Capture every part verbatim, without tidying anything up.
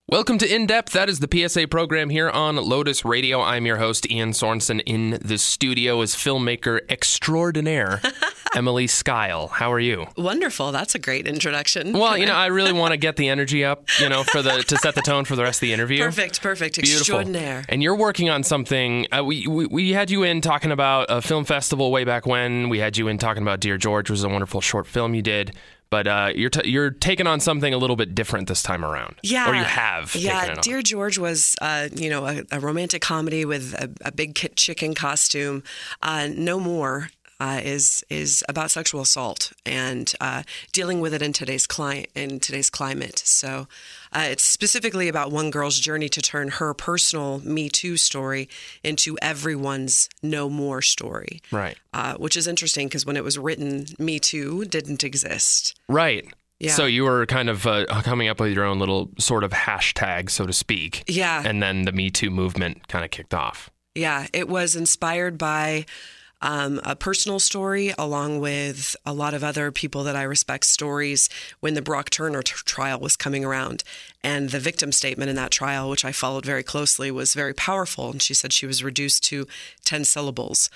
Welcome to In Depth. That is the P S A program here on Lotus Radio. I'm your host, Ian Sorensen. In the studio is filmmaker extraordinaire, Emily Skyle. How are you? Wonderful. That's a great introduction. Well, you know, I really want to get the energy up, you know, for the to set the tone for the rest of the interview. Perfect, perfect. Beautiful. Extraordinaire. And you're working on something. Uh, we, we we had you in talking about a film festival way back when. We had you in talking about Dear George, which was a wonderful short film you did. But uh, you're t- you're taking on something a little bit different this time around. Yeah. Or you have taken Yeah, it on. Dear George was, uh, you know, a, a romantic comedy with a, a big kit chicken costume. Uh, No More uh, is is about sexual assault and uh, dealing with it in today's cli- in today's climate. So uh, it's specifically about one girl's journey to turn her personal Me Too story into everyone's No More story. Right. Uh, which is interesting because when it was written, Me Too didn't exist. Right. Yeah. So you were kind of uh, coming up with your own little sort of hashtag, so to speak. Yeah. And then the Me Too movement kind of kicked off. Yeah, it was inspired by um, a personal story along with a lot of other people that I respect stories when the Brock Turner t- trial was coming around. And the victim statement in that trial, which I followed very closely, was very powerful. And she said she was reduced to ten syllables.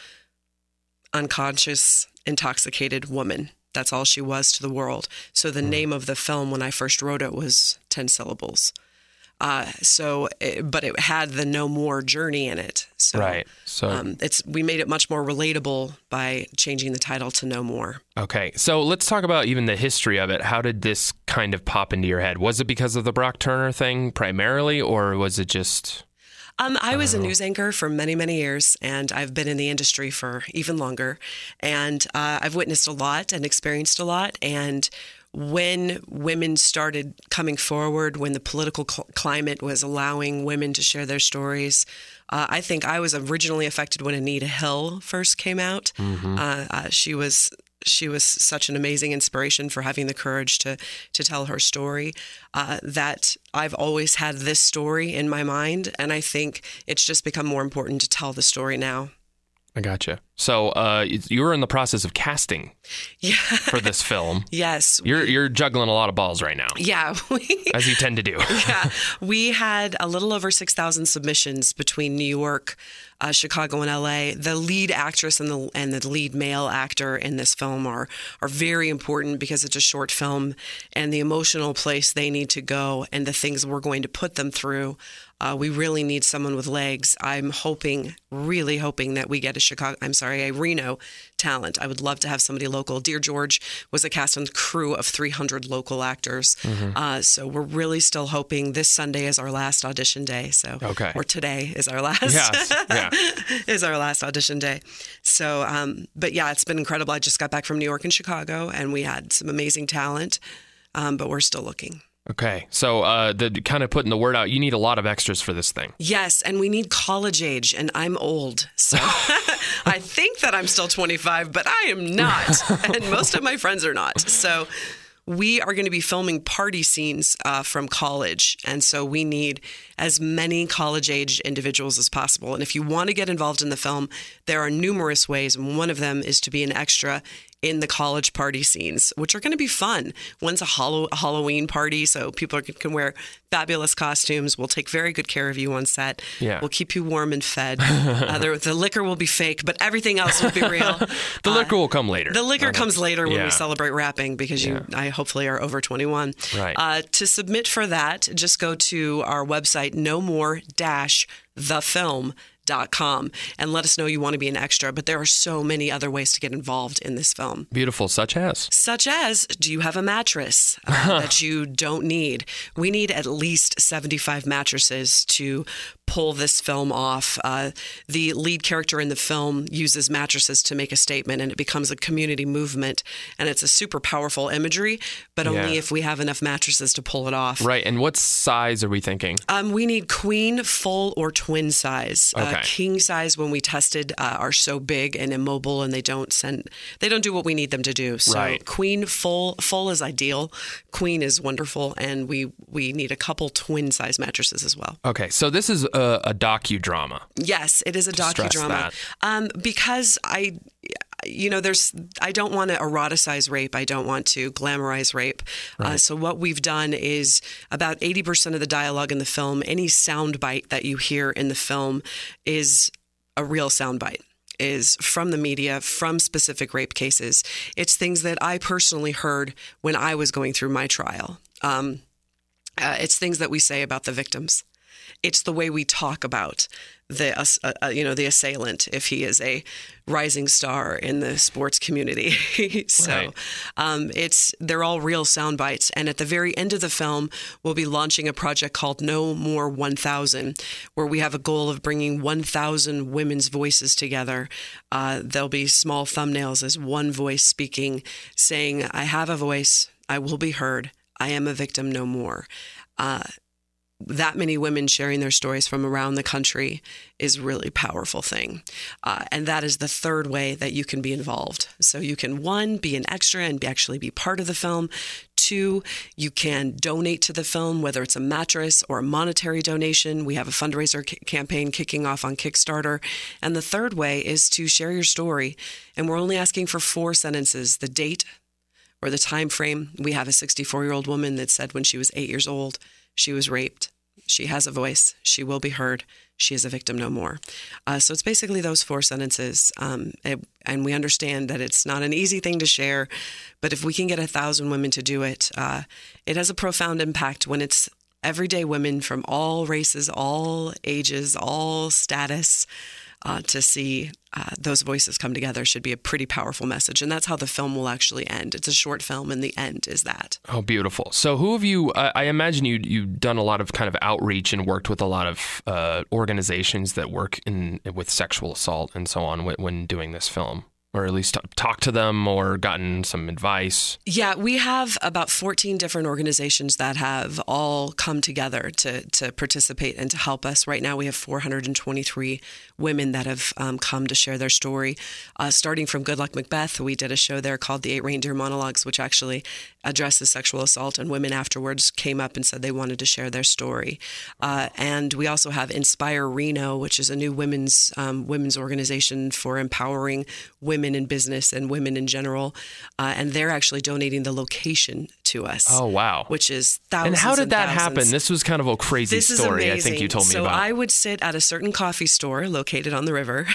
Unconscious, intoxicated woman. That's all she was to the world. So the mm. name of the film when I first wrote it was ten syllables. Uh, so, it, but it had the No More journey in it. So, right. So um, it's we made it much more relatable by changing the title to No More. Okay. So let's talk about even the history of it. How did this kind of pop into your head? Was it because of the Brock Turner thing primarily, or was it just... Um, I was a news anchor for many, many years, and I've been in the industry for even longer. And uh, I've witnessed a lot and experienced a lot. And when women started coming forward, when the political cl- climate was allowing women to share their stories, uh, I think I was originally affected when Anita Hill first came out. Mm-hmm. Uh, uh, she was... She was such an amazing inspiration for having the courage to to tell her story, uh, that I've always had this story in my mind, and I think it's just become more important to tell the story now. I gotcha. So uh, you were in the process of casting yeah. for this film. Yes. You're you're juggling a lot of balls right now. Yeah. We, as you tend to do. yeah. We had a little over six thousand submissions between New York, uh, Chicago, and L A. The lead actress and the and the lead male actor in this film are, are very important because it's a short film, and the emotional place they need to go and the things we're going to put them through. Uh, we really need someone with legs. I'm hoping, really hoping that we get a Chicago, I'm sorry, a Reno talent. I would love to have somebody local. Dear George was a cast and crew of three hundred local actors. Mm-hmm. Uh, so we're really still hoping this Sunday is our last audition day. So, okay. Or today is our last, yes. yeah. is our last audition day. So, um, but yeah, it's been incredible. I just got back from New York and Chicago, and we had some amazing talent, um, but we're still looking. Okay. So uh, the kind of putting the word out, you need a lot of extras for this thing. Yes, and we need college age, and I'm old. So I think that I'm still twenty-five, but I am not. And most of my friends are not. So we are going to be filming party scenes uh, from college. And so we need as many college-age individuals as possible. And if you want to get involved in the film, there are numerous ways. And one of them is to be an extra in the college party scenes, which are going to be fun. One's a, Hallow- a Halloween party, so people are, can wear fabulous costumes. We'll take very good care of you on set. Yeah. We'll keep you warm and fed. uh, the, the liquor will be fake, but everything else will be real. the uh, liquor will come later. The liquor okay. comes later when yeah. we celebrate wrapping because you, yeah. I hopefully are over twenty-one. Right. Uh, to submit for that, just go to our website, no more dash the film dot com, and let us know you want to be an extra. But there are so many other ways to get involved in this film. Beautiful, such as? Such as, do you have a mattress uh, that you don't need? We need at least seventy-five mattresses to pull this film off. Uh, the lead character in the film uses mattresses to make a statement, and it becomes a community movement. And it's a super powerful imagery, but only yeah. if we have enough mattresses to pull it off. Right. And what size are we thinking? Um, we need queen, full, or twin size. Okay. Uh, king size, when we tested, uh, are so big and immobile, and they don't send, they don't do what we need them to do. So right. queen, full, full is ideal. Queen is wonderful, and we we need a couple twin size mattresses as well. Okay, so this is a, a docudrama. Yes, it is a docudrama. Um, because I. you know, there's, I don't want to eroticize rape. I don't want to glamorize rape. Right. Uh, so what we've done is about eighty percent of the dialogue in the film, any soundbite that you hear in the film is a real soundbite, is from the media, from specific rape cases. It's things that I personally heard when I was going through my trial. Um, uh, it's things that we say about the victims. It's the way we talk about the, uh, uh, you know, the assailant, if he is a rising star in the sports community. so right. um, it's they're all real sound bites. And at the very end of the film, we'll be launching a project called No More one thousand, where we have a goal of bringing one thousand women's voices together. Uh, there'll be small thumbnails as one voice speaking, saying, I have a voice. I will be heard. I am a victim no more. Uh, that many women sharing their stories from around the country is a really powerful thing. Uh, and that is the third way that you can be involved. So you can, one, be an extra and be, actually be part of the film. Two, you can donate to the film, whether it's a mattress or a monetary donation. We have a fundraiser c- campaign kicking off on Kickstarter. And the third way is to share your story. And we're only asking for four sentences: the date or the time frame. We have a sixty-four-year-old woman that said when she was eight years old, she was raped. She has a voice. She will be heard. She is a victim no more. Uh, so it's basically those four sentences. Um, it, and we understand that it's not an easy thing to share, but if we can get a thousand women to do it, uh, it has a profound impact when it's everyday women from all races, all ages, all status. Uh, to see uh, those voices come together should be a pretty powerful message. And that's how the film will actually end. It's a short film, and the end is that. Oh, beautiful. So who have you, uh, I imagine you, you've done a lot of kind of outreach and worked with a lot of uh, organizations that work in with sexual assault and so on when, when doing this film. Or at least talk to them or gotten some advice? Yeah, we have about fourteen different organizations that have all come together to to participate and to help us. Right now we have four hundred twenty-three women that have um, come to share their story. Uh, starting from Good Luck Macbeth, we did a show there called The Eight Reindeer Monologues, which actually addresses sexual assault, and women afterwards came up and said they wanted to share their story. Uh, and we also have Inspire Reno, which is a new women's um, women's organization for empowering women in business and women in general. Uh, and they're actually donating the location to us. Oh, wow. Which is thousands And how did that thousands. happen? This was kind of a crazy this story, is I think you told me so about. So I would sit at a certain coffee store located on the river.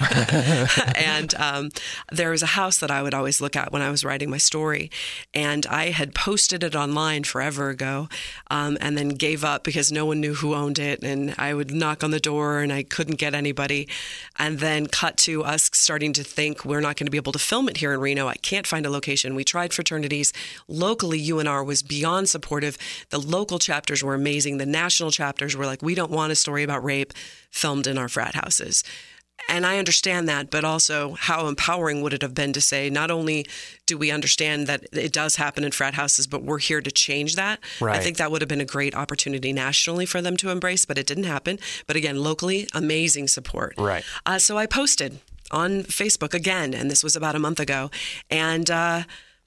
and um, there was a house that I would always look at when I was writing my story. And I had posted it online forever ago um, and then gave up because no one knew who owned it. And I would knock on the door and I couldn't get anybody. And then cut to us starting to think we're not going to be able to film it here in Reno. I can't find a location. We tried fraternities. Locally, U N R was beyond supportive. The local chapters were amazing. The national chapters were like, we don't want a story about rape filmed in our frat houses. And I understand that, but also how empowering would it have been to say, not only do we understand that it does happen in frat houses, but we're here to change that. Right. I think that would have been a great opportunity nationally for them to embrace, but it didn't happen. But again, locally, amazing support. Right. Uh, so I posted on Facebook again, and this was about a month ago. And uh,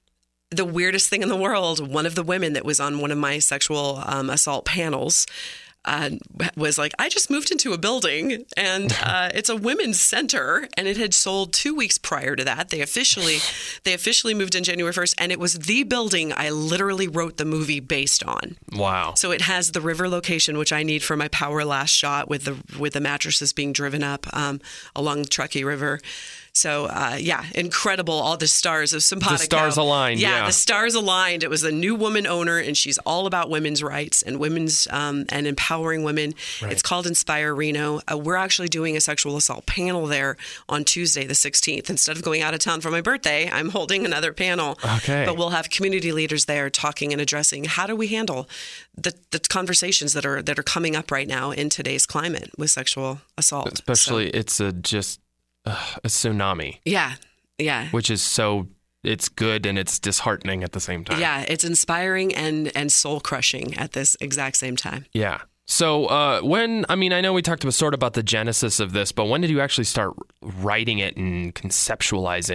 the weirdest thing in the world, one of the women that was on one of my sexual um, assault panels uh, was like, I just moved into a building and uh, it's a women's center, and it had sold two weeks prior to that. They officially, they officially moved in January first, and it was the building I literally wrote the movie based on. Wow. So it has the river location, which I need for my power last shot with the with the mattresses being driven up um, along the Truckee River. So, uh, yeah, incredible. All the stars of Simpatico. The stars aligned, yeah. yeah. The stars aligned. It was a new woman owner, and she's all about women's rights and women's um, and empowering women. Right. It's called Inspire Reno. Uh, we're actually doing a sexual assault panel there on Tuesday, the sixteenth. Instead of going out of town for my birthday, I'm holding another panel. Okay. But we'll have community leaders there talking and addressing how do we handle the, the conversations that are that are coming up right now in today's climate with sexual assault. Especially, so, it's a just uh, a tsunami. Yeah, yeah. Which is so, it's good and it's disheartening at the same time. Yeah, it's inspiring and, and soul-crushing at this exact same time. Yeah. So uh, when, I mean, I know we talked about sort of about the genesis of this, but when did you actually start writing it and conceptualizing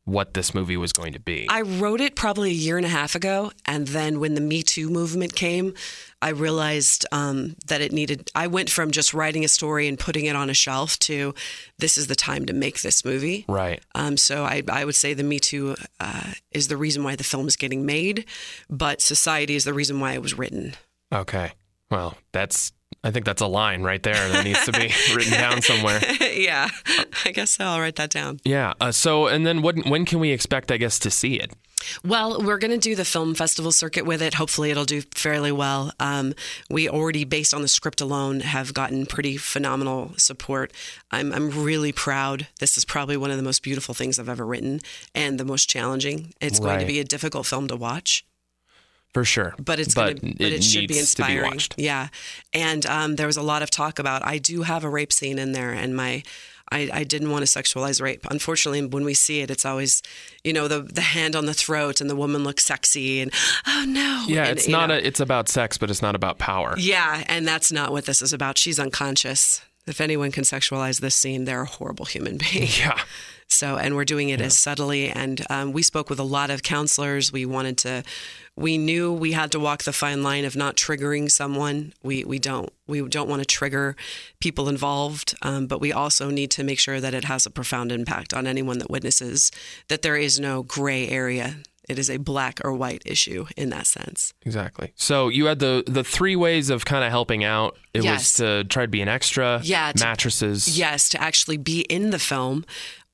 what this movie was going to be? I wrote it probably a year and a half ago. And then when the Me Too movement came, I realized um, that it needed, I went from just writing a story and putting it on a shelf to this is the time to make this movie. Right. Um, so I, I would say the Me Too uh, is the reason why the film is getting made, but society is the reason why it was written. Okay. Well, that's, I think that's a line right there that needs to be written down somewhere. Yeah, I guess so. I'll write that down. Yeah. Uh, so, and then when, when can we expect, I guess, to see it? Well, we're going to do the film festival circuit with it. Hopefully it'll do fairly well. Um, we already, based on the script alone, have gotten pretty phenomenal support. I'm, I'm really proud. This is probably one of the most beautiful things I've ever written and the most challenging. It's Right. going to be a difficult film to watch. For sure. But it's but gonna, but it, it should be needs to be inspiring. watched. Yeah, and um, there was a lot of talk about. I do have a rape scene in there, and my, I, I didn't want to sexualize rape. Unfortunately, when we see it, it's always, you know, the the hand on the throat, and the woman looks sexy, and oh no. Yeah, and, it's you not know, a. It's about sex, but it's not about power. Yeah, and that's not what this is about. She's unconscious. If anyone can sexualize this scene, they're a horrible human being. Yeah. So, and we're doing it yeah. as subtly. And um, we spoke with a lot of counselors. We wanted to, we knew we had to walk the fine line of not triggering someone. We we don't. We don't want to trigger people involved, um, but we also need to make sure that it has a profound impact on anyone that witnesses, that there is no gray area. It is a black or white issue in that sense. Exactly. So you had the the three ways of kind of helping out. It yes. was to try to be an extra, yeah, to, mattresses. Yes, to actually be in the film,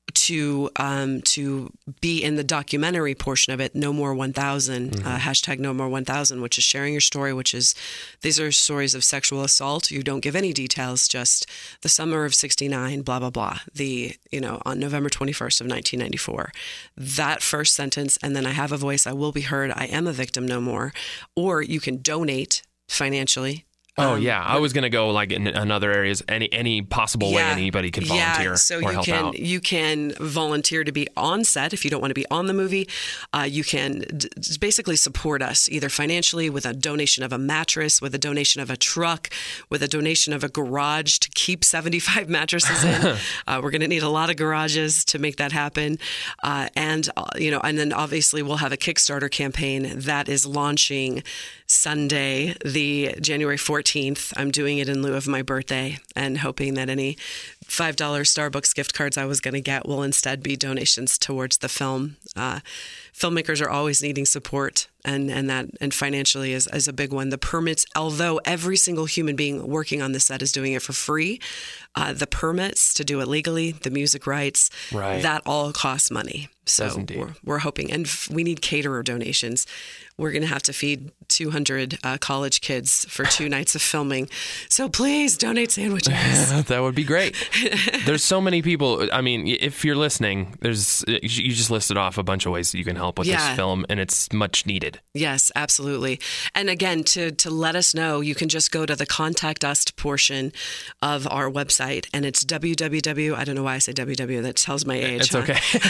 to um, to be in the documentary portion of it, No More one thousand, mm-hmm. uh, hashtag No More one thousand, which is sharing your story, which is, these are stories of sexual assault. You don't give any details, just the summer of sixty-nine, blah, blah, blah. The, you know, on November twenty-first of nineteen ninety-four. That first sentence, and then I have a voice, I will be heard, I am a victim no more. Or you can donate financially. Oh, Um, yeah. I was going to go like in, in other areas, any any possible way Yeah. anybody could volunteer Yeah, so or you help can out. you can volunteer to be on set if you don't want to be on the movie. Uh, you can d- d- basically support us either financially with a donation of a mattress, with a donation of a truck, with a donation of a garage to keep seventy-five mattresses in. uh, we're going to need a lot of garages to make that happen, uh, and uh, you know, and then obviously we'll have a Kickstarter campaign that is launching Sunday, the January fourteenth. I'm doing it in lieu of my birthday and hoping that any five dollar Starbucks gift cards I was going to get will instead be donations towards the film. Uh, filmmakers are always needing support, and, and that and financially is, is a big one. The permits, although every single human being working on the set is doing it for free, uh, the permits to do it legally, the music rights, Right. that all costs money. So Does indeed. we're, we're hoping, and f- we need caterer donations. We're going to have to feed two hundred uh, college kids for two nights of filming. So please donate sandwiches. That would be great. There's so many people. I mean, if you're listening, there's you just listed off a bunch of ways that you can help with Yeah. this film, and it's much needed. Yes, absolutely. And again, to to let us know, you can just go to the Contact Us portion of our website, and it's www. I don't know why I say www. That tells my age. It's huh?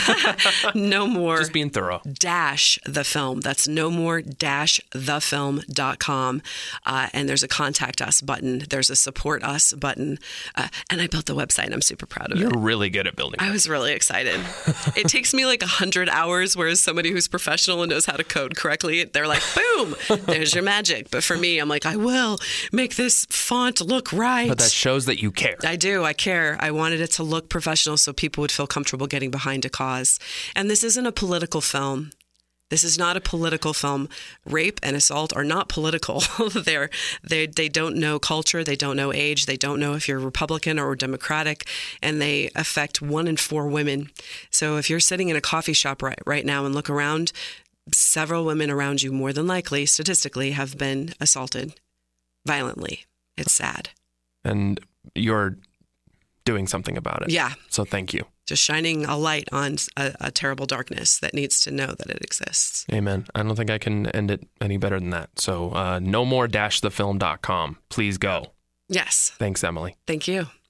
okay. No more. Just being thorough. Dash the film. That's no more dash the film dot com. Uh, and there's a contact us button. There's a support us button. Uh, and I built the website. I'm super proud of You're it. really good at building. I was really excited. It takes me like a hundred hours, whereas somebody who's professional and knows how to code correctly, they're like, boom, there's your magic. But for me, I'm like, I will make this font look right. But that shows that you care. I do. I care. I wanted it to look professional so people would feel comfortable getting behind a cause. And this isn't a political film. This is not a political film. Rape and assault are not political. They're, they they don't know culture. They don't know age. They don't know if you're Republican or Democratic. And they affect one in four women. So if you're sitting in a coffee shop right, right now and look around, several women around you, more than likely, statistically, have been assaulted violently. It's sad. And you're doing something about it. Yeah. So thank you. Just shining a light on a, a terrible darkness that needs to know that it exists. Amen. I don't think I can end it any better than that. So uh, no more dash the film dot com. Please go. Yes. Thanks, Emily. Thank you.